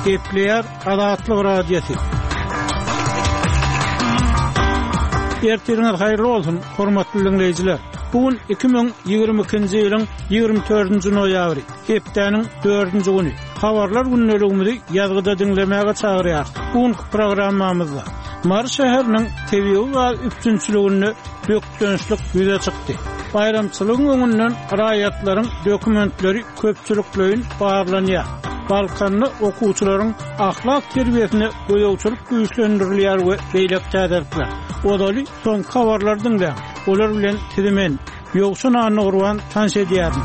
Kepler Adatlyk radiosu. Ertirňiz haýyrly bolsun, hormatly dinleýijiler. Bugün 2022-nji ýylyň 24-nji noýabry, hepdeniň 4-nji güni. Habarlar günneligimizi ýazgyda dinlemäge çagyrýar. Bugünkü programmamyzda Mar şäheriniň tebigy we üpçünçiligini dökdönçlik ýüze çykdy. Bayramçylygyň öňünden raýatlaryň dokumentleri köpçülikleýin barlanýar. Balkanly okuwçylaryň ahlak terbiýesini goýawçylyk güýçlendirilýär we beýlek täderler. Odaly soň habarlardan da olar bilen tidimen ýoksun anyny gurban tanş edýärdi.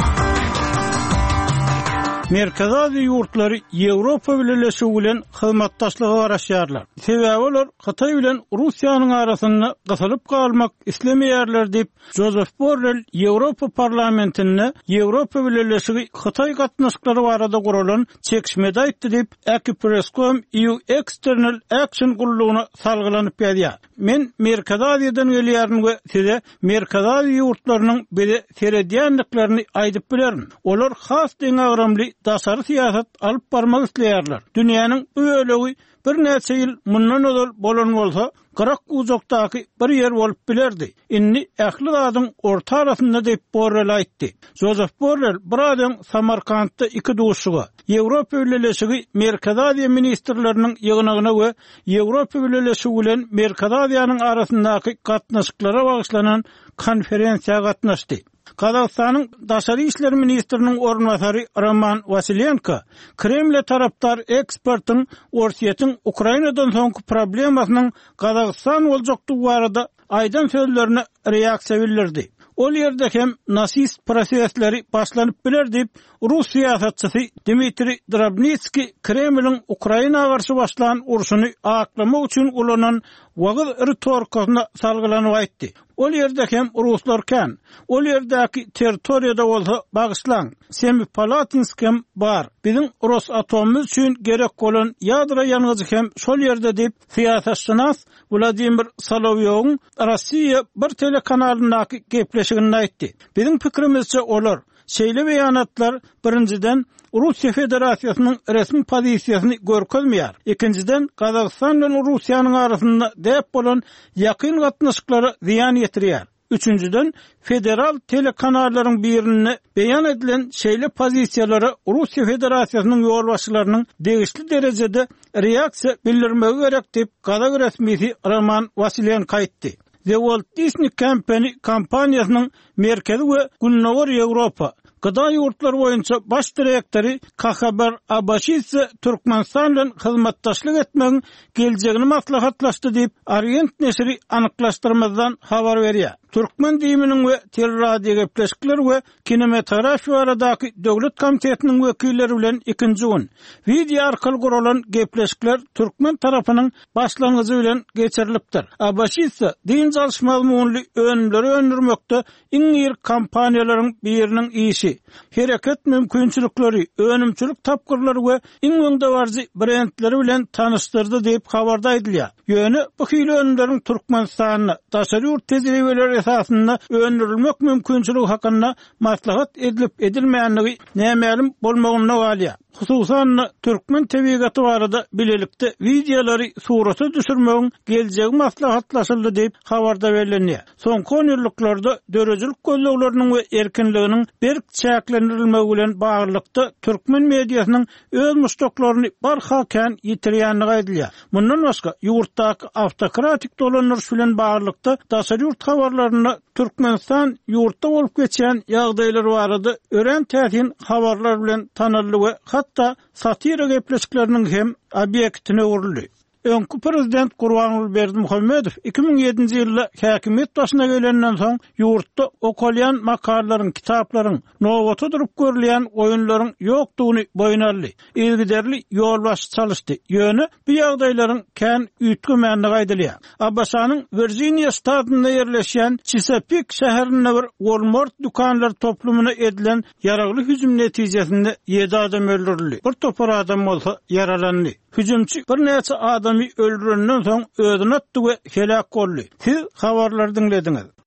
Merkez Aziýa ýurtlary Ýewropa bilen hyzmatdaşlygy baraşýarlar. Sebäbi olar Hatay bilen Russiýanyň arasynda gysylyp galmak islemeýärler diýip Joseph Borrell Ýewropa parlamentinde Ýewropa bilen Hatay gatnaşyklary barada guralan çekişmede aýtdy diýip Akiprescom EU External Action gurulugyna salgylanyp ýadyar. Men Merkez Aziýadan gelýärdim we size Merkez Aziýa ýurtlarynyň biri seredýänliklerini aýdyp bilerim. Olar has deňagramly dasary siýasat alyp barmak isleýärler. Dünýäniň bu bölegi bir näçe ýyl mundan öňe bolan bolsa, Qırak uzakdaky bir yer bolup bilerdi. Inni ähli zadyň orta arasynda diýip Borrell aýtdy. Joseph Borrell bir adam Samarkandda iki duşuga Ýewropa bilen Merkez Aziýa ministrleriniň ýygynyna we Ýewropa bilen Merkez Aziýanyň arasyndaky gatnaşyklara bagyşlanan konferensiýa gatnaşdy. Kazakstanyň daşary işler ministriniň ornwasary Roman Vasilyenko, Kreml tarapdar ekspertiň Orsiýetiň Ukrainadan soňky problemasynyň Kazakstan boljakdygy barada aýdan sözlerine reaksiýa bildirdi. Ol ýerde hem nasist prosesleri başlanyp biler diýip Rus siýasatçysy Dmitri Drobnitski Kremliň Ukraina garşy başlanan urşuny aklamak üçin ulanan wagyz retorikasyna salgylanyp aýtdy. Ol ýerde hem Ruslar ol ýerdäki territoriýada bolsa bagyşlan. Semipalatinskym bar. Biziň Rosatomymyz üçin gerek bolan ýadra ýanygy hem şol ýerde diýip siýasatçynas Vladimir Solovyowyň Rossiýa bir telekanalynaky gepleşigini aýtdy. Biziň pikirimizçe olar şeýle beýanatlar birinciden Russiýa Federasiýasynyň resmi pozisiýasyny görkezmeýär. Ikinciden Kazakstan bilen Russiýanyň arasynda dep bolan ýakyn gatnaşyklary ziýan ýetirýär. Üçüncüden federal telekanallaryň birine beýan edilen şeýle pozisiýalary Russiýa Federasiýasynyň ýolbaşçylarynyň degişli derejede reaksiýa bildirmegi gerek diýip Kazak resmisi Roman Vasilyenko aýtdy. The Walt Disney Company kampaniýasynyň merkezi we Günnäwür Ýewropa Gıda ýurtlary boýunça baş direktori Kahabar Abashidze Türkmenistan bilen hyzmatdaşlyk etmegiň geljegini maslahatlaşdy diýip Orient neşri anyklaşdyrmazdan habar berýär. Türkmen diýiminiň we teleradio gepleşikleri we kinematografiýa aradaky döwlet komitetiniň wekilleri bilen ikinji gün video arkaly guralan gepleşikler Türkmen tarapynyň başlangyjy bilen geçirilipdir. Abashidze din jalşmaly önümleri öndürmekde iň ýyr kampaniýalaryň biriniň işi, hereket mümkinçilikleri, önümçilik tapgyrlary we iň öňde barjy brendleri bilen tanışdyrdy diýip habarda aýdylýar. Ýöne bu hili önümleriň Türkmenistanyna daşary ýurt tejribeleri esasında öndürilmek mümkinçiligi hakynda maslahat edilip edilmeýänligi nämälim bolmagyna galýar. Hususan Türkmen tebigaty barada bilelikde videolary suraty düşürmegiň geljegi maslahatlaşyldy diýip habarda berilýär. Soňky ýyllarda dörejilik gözlegleriniň we erkinliginiň berk çäklendirilmegi bilen baglykda Türkmen mediasynyň öz muşdaklaryny barhakan ýitirýändigi aýdylýar. Mundan başga ýurtdaky awtokratik dolanýaş bilen baglykda daşary ýurt habarlaryna Türkmenistan ýurtda bolup geçen ýagdaýlar barada ören täsin habarlar bilen tanyldy we hatta satira gepleşikleriniň hem obyektine urildi. Öňkü prezident Gurbanuly Berdimuhammedow 2007-nji ýylda häkimet başyna gelenden soň ýurtda okalyan makalalaryň, kitaplaryň, nowaty durup görülýän oýunlaryň ýokdugyny boýun aldy. Ilgiderli ýolbaşy çalışdy. Ýöne bu ýagdaýlaryň kän üýtgemänligi aýdylýar. Abbasanyň Virginia ştatynda ýerleşýän Chesapeake şäherinde bir Walmart dukanlar toplumuna edilen ýaragly hüjüm netijesinde 7 adam öldürildi. Bir topar adam bolsa yaralandy. Hüjümçi bir näçe adamy öldürenden soň özüni atdy we helak boldy. Siz habarlary dinlediňiz.